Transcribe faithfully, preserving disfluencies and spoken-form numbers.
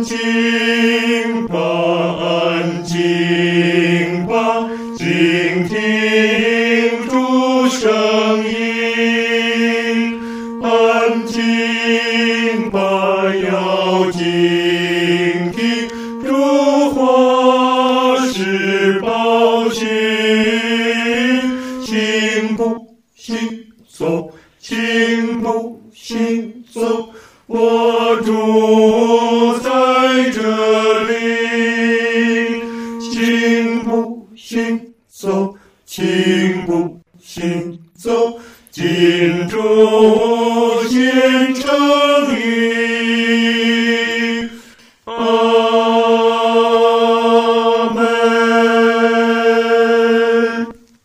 静吧，安静吧，静听主声音。安静吧，要静听主话是宝训。行不行走，行不行走，我住在这里。行不行走，行不行走，进主显诚意。